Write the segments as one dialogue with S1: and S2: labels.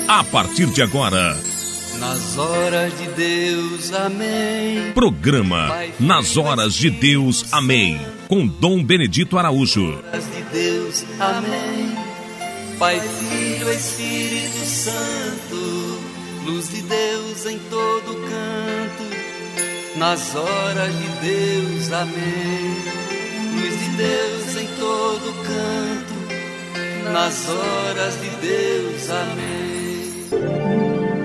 S1: a partir de agora.
S2: Nas horas de Deus, amém.
S1: Programa Nas Horas de Deus, amém. Com Dom Benedito Araújo.
S2: Nas horas de Deus, amém. Pai, Filho, Espírito Santo, luz de Deus em todo canto. Nas horas de Deus, amém. Luz de Deus em todo canto. Nas horas de Deus, amém.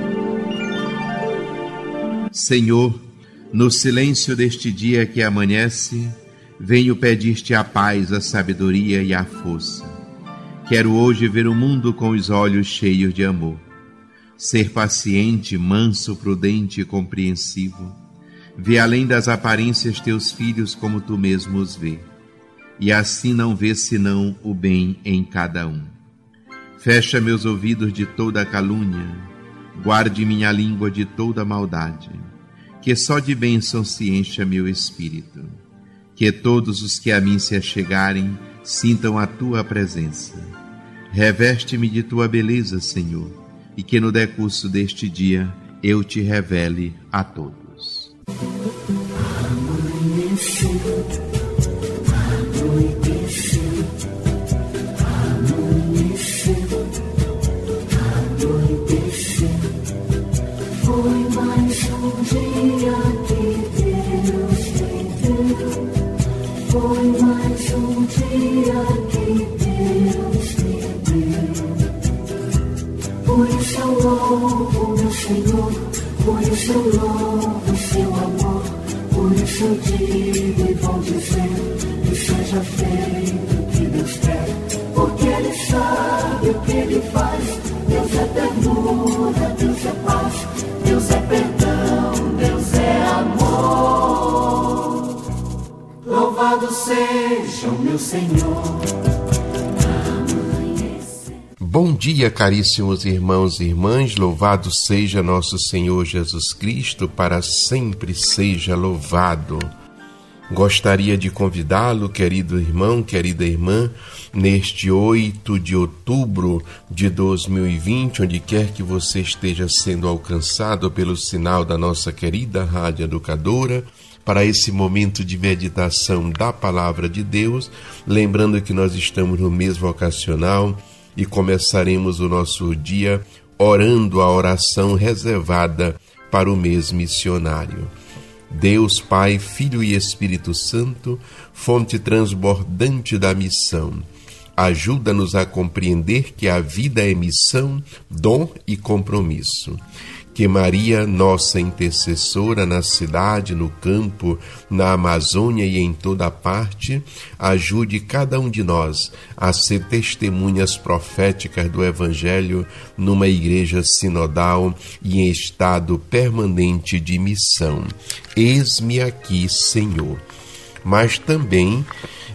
S3: Senhor, no silêncio deste dia que amanhece, venho pedir-te a paz, a sabedoria e a força. Quero hoje ver o mundo com os olhos cheios de amor. Ser paciente, manso, prudente e compreensivo. Ver além das aparências teus filhos como tu mesmo os vê. E assim não ver senão o bem em cada um. Fecha meus ouvidos de toda calúnia. Guarde minha língua de toda maldade. Que só de bênção se encha meu espírito. Que todos os que a mim se achegarem sintam a tua presença. Reveste-me de tua beleza, Senhor, e que no decurso deste dia eu te revele a todos.
S4: Foi mais um dia que Deus me deu. Foi mais um dia que Deus me deu. Por isso eu louvo meu Senhor, por isso eu louvo seu amor. Por isso eu digo e vou dizer que seja feito o que Deus quer. Porque Ele sabe o que Ele faz. Deus é ternura, Deus é paz. Deus é perdão, Deus é amor. Louvado seja o meu Senhor.
S3: Bom dia, caríssimos irmãos e irmãs. Louvado seja nosso Senhor Jesus Cristo, para sempre seja louvado. Gostaria de convidá-lo, querido irmão, querida irmã, neste 8 de outubro de 2020, onde quer que você esteja sendo alcançado pelo sinal da nossa querida Rádio Educadora, para esse momento de meditação da Palavra de Deus, lembrando que nós estamos no mês vocacional e começaremos o nosso dia orando a oração reservada para o mês missionário. Deus, Pai, Filho e Espírito Santo, fonte transbordante da missão, ajuda-nos a compreender que a vida é missão, dom e compromisso. Que Maria, nossa intercessora na cidade, no campo, na Amazônia e em toda parte, ajude cada um de nós a ser testemunhas proféticas do Evangelho numa igreja sinodal e em estado permanente de missão. Eis-me aqui, Senhor. Mas também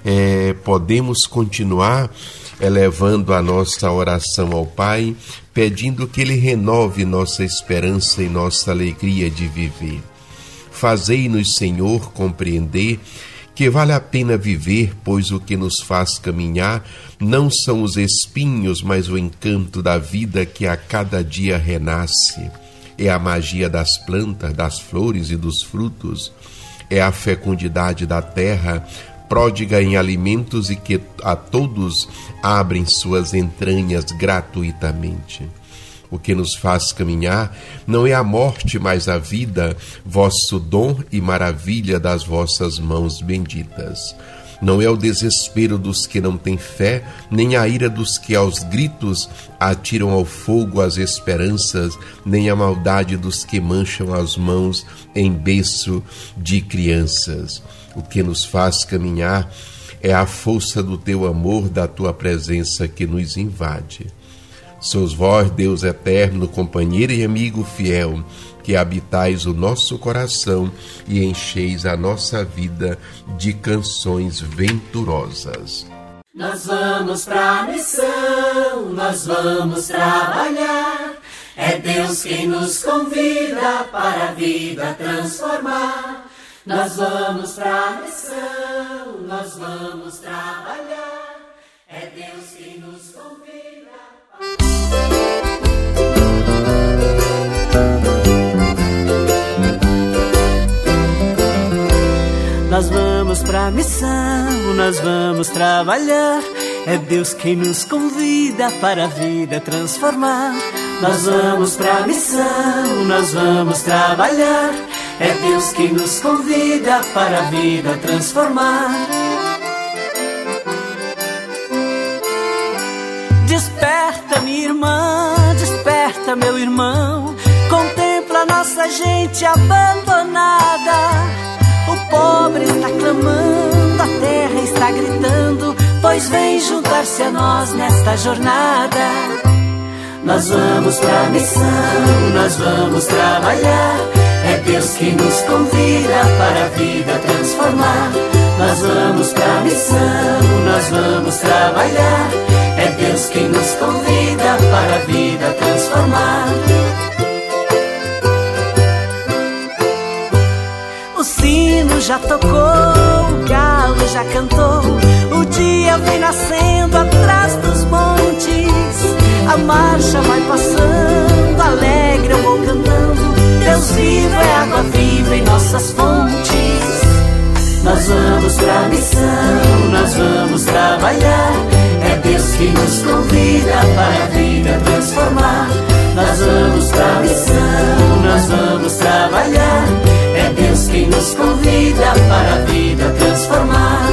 S3: podemos continuar elevando a nossa oração ao Pai, pedindo que Ele renove nossa esperança e nossa alegria de viver. Fazei-nos, Senhor, compreender que vale a pena viver, pois o que nos faz caminhar não são os espinhos, mas o encanto da vida que a cada dia renasce. É a magia das plantas, das flores e dos frutos. É a fecundidade da terra, pródiga em alimentos e que a todos abrem suas entranhas gratuitamente. O que nos faz caminhar não é a morte, mas a vida, vosso dom e maravilha das vossas mãos benditas. Não é o desespero dos que não têm fé, nem a ira dos que aos gritos atiram ao fogo as esperanças, nem a maldade dos que mancham as mãos em berço de crianças. O que nos faz caminhar é a força do teu amor, da tua presença que nos invade. Sois vós, Deus eterno, companheiro e amigo fiel, que habitais o nosso coração e encheis a nossa vida de canções venturosas.
S4: Nós vamos pra missão, nós vamos trabalhar. É Deus quem nos convida para a vida transformar. Nós vamos pra missão, nós vamos trabalhar. É Deus quem nos convida.
S5: pra missão, nós vamos trabalhar. É Deus quem nos convida para a vida transformar. Nós vamos pra missão, nós vamos trabalhar. É Deus quem nos convida para a vida transformar. Desperta, minha irmã, desperta, meu irmão. Contempla nossa gente abandonada. O pobre está clamando, a terra está gritando, pois vem juntar-se a nós nesta jornada. Nós vamos pra missão, nós vamos trabalhar. É Deus quem nos convida para a vida transformar. Nós vamos pra missão, nós vamos trabalhar. É Deus quem nos convida para a vida transformar. O sino já tocou, o galo já cantou. O dia vem nascendo atrás dos montes. A marcha vai passando, alegre eu vou cantando. Deus vivo é água viva em nossas fontes. Nós vamos pra missão, nós vamos trabalhar. É Deus que nos convida para a vida transformar. Nós vamos pra missão, nós vamos trabalhar. É Deus quem nos convida para a vida transformar.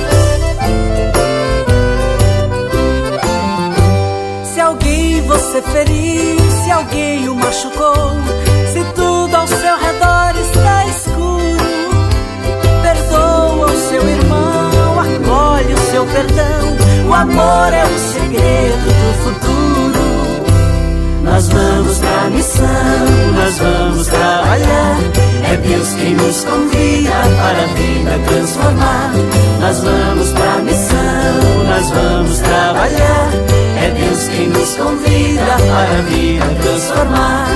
S5: Se alguém você feriu, se alguém o machucou, se tudo ao seu redor está escuro, perdoa o seu irmão, acolhe o seu perdão. O amor é o segredo do futuro. Nós vamos pra missão, nós vamos trabalhar. É Deus quem nos convida para a vida transformar. Nós vamos pra missão, nós vamos trabalhar. É Deus quem nos convida para a vida transformar.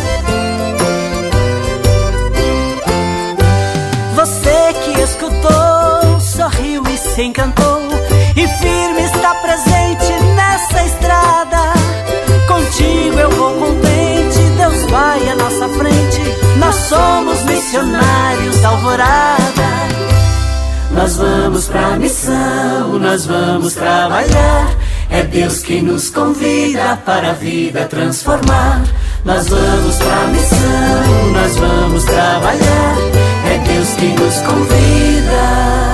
S5: Você que escutou, sorriu e se encantou, e firme está presente nessa estrada. Contigo eu vou contente, Deus vai à nossa frente. Nós somos missionários da alvorada. Nós vamos pra missão, nós vamos trabalhar. É Deus quem nos convida para a vida transformar. Nós vamos pra missão, nós vamos trabalhar. É Deus quem nos convida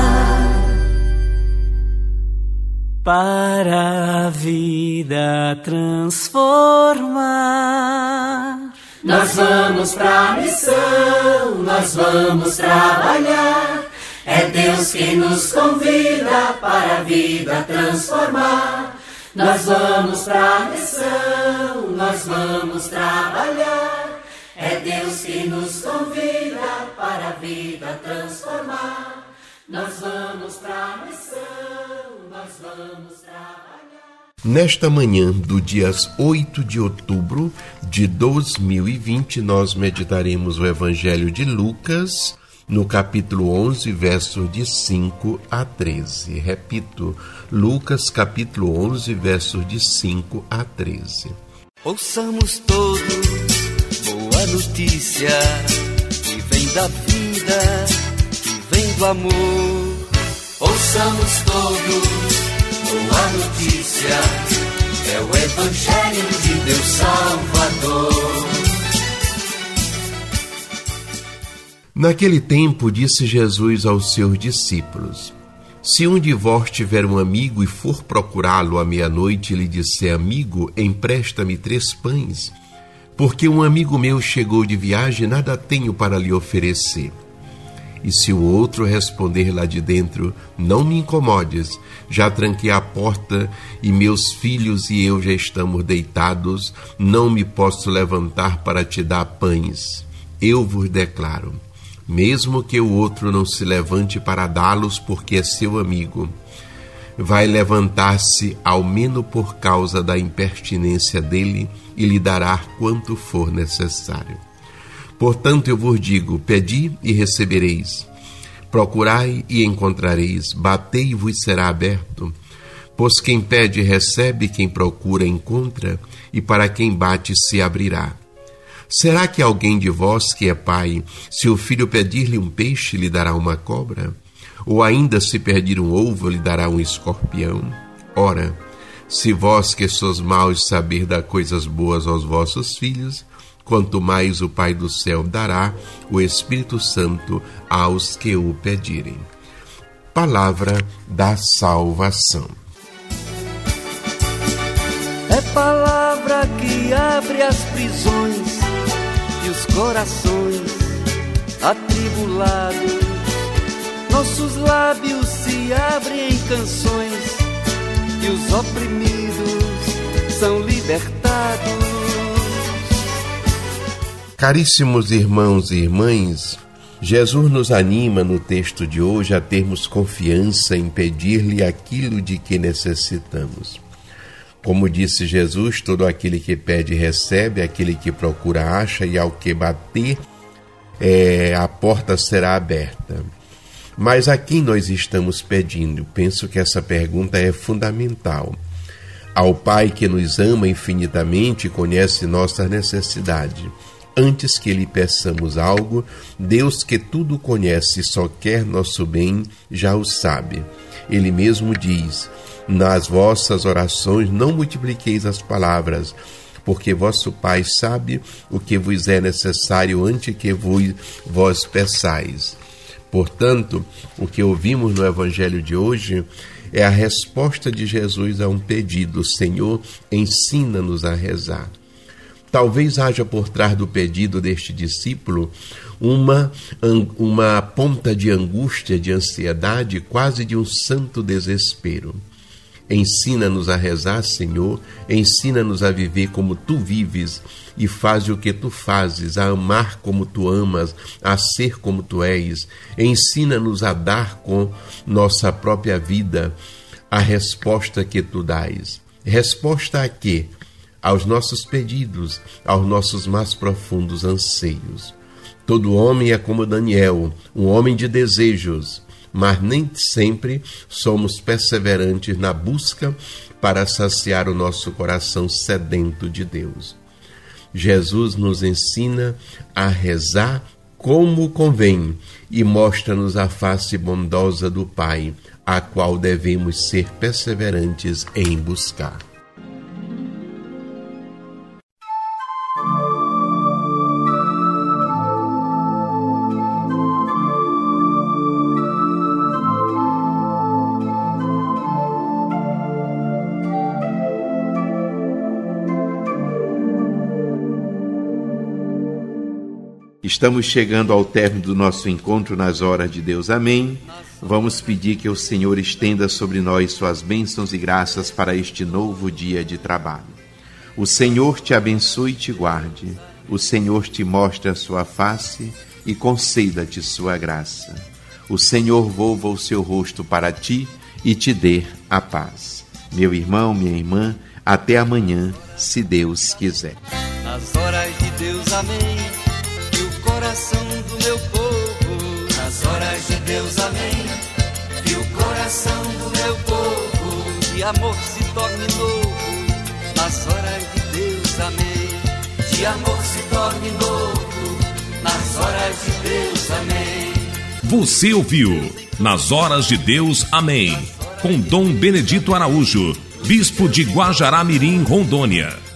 S5: para a vida transformar. Nós vamos pra missão, nós vamos trabalhar. É Deus quem nos convida para a vida transformar. Nós vamos pra missão, nós vamos trabalhar. É Deus quem nos convida para a vida transformar. Nós vamos pra missão, nós vamos trabalhar.
S3: Nesta manhã do dia 8 de outubro de 2020, nós meditaremos o Evangelho de Lucas, no capítulo 11, versos de 5 a 13. Repito, Lucas, capítulo 11, versos de 5 a 13.
S2: Ouçamos todos boa notícia, que vem da vida, que vem do amor. Ouçamos todos boa notícia, é o Evangelho de Deus Salvador.
S3: Naquele tempo, disse Jesus aos seus discípulos: se um de vós tiver um amigo e for procurá-lo à meia-noite e lhe disser: amigo, empresta-me 3 pães, porque um amigo meu chegou de viagem e nada tenho para lhe oferecer. E se o outro responder lá de dentro: não me incomodes, já tranquei a porta e meus filhos e eu já estamos deitados, não me posso levantar para te dar pães. Eu vos declaro, mesmo que o outro não se levante para dá-los porque é seu amigo, vai levantar-se ao menos por causa da impertinência dele e lhe dará quanto for necessário. Portanto, eu vos digo: pedi e recebereis, procurai e encontrareis, batei e vos será aberto. Pois quem pede recebe, quem procura encontra, e para quem bate se abrirá. Será que alguém de vós que é pai, se o filho pedir-lhe um peixe, lhe dará uma cobra? Ou ainda, se pedir um ovo, lhe dará um escorpião? Ora, se vós que sois maus saber dar coisas boas aos vossos filhos, quanto mais o Pai do céu dará o Espírito Santo aos que o pedirem. Palavra da salvação.
S2: É palavra que abre as prisões e os corações atribulados. Nossos lábios se abrem em canções e os oprimidos são libertados.
S3: Caríssimos irmãos e irmãs, Jesus nos anima no texto de hoje a termos confiança em pedir-lhe aquilo de que necessitamos. Como disse Jesus, todo aquele que pede recebe, aquele que procura acha, e ao que bater, a porta será aberta. Mas a quem nós estamos pedindo? Penso que essa pergunta é fundamental. Ao Pai que nos ama infinitamente e conhece nossa necessidade. Antes que lhe peçamos algo, Deus que tudo conhece e só quer nosso bem, já o sabe. Ele mesmo diz: nas vossas orações não multipliqueis as palavras, porque vosso Pai sabe o que vos é necessário antes que vós peçais. Portanto, o que ouvimos no Evangelho de hoje é a resposta de Jesus a um pedido: Senhor, ensina-nos a rezar. Talvez haja por trás do pedido deste discípulo uma ponta de angústia, de ansiedade, quase de um santo desespero. Ensina-nos a rezar, Senhor, ensina-nos a viver como Tu vives e faz o que Tu fazes, a amar como Tu amas, a ser como Tu és. Ensina-nos a dar com nossa própria vida a resposta que Tu dás. Resposta a quê? Aos nossos pedidos, aos nossos mais profundos anseios. Todo homem é como Daniel, um homem de desejos, mas nem sempre somos perseverantes na busca para saciar o nosso coração sedento de Deus. Jesus nos ensina a rezar como convém e mostra-nos a face bondosa do Pai, a qual devemos ser perseverantes em buscar. Estamos chegando ao término do nosso encontro nas horas de Deus. Amém. Vamos pedir que o Senhor estenda sobre nós suas bênçãos e graças para este novo dia de trabalho. O Senhor te abençoe e te guarde. O Senhor te mostre a sua face e conceda-te sua graça. O Senhor volva o seu rosto para ti e te dê a paz. Meu irmão, minha irmã, até amanhã, se Deus quiser.
S2: Nas horas de Deus, amém. Coração do meu povo, nas horas de Deus, amém. Que o coração do meu povo de amor se torne novo, nas horas de Deus, amém. De amor se torne novo, nas horas de Deus, amém.
S1: Você ouviu Nas Horas de Deus, amém, com Dom Benedito Araújo, bispo de Guajará-Mirim, Rondônia.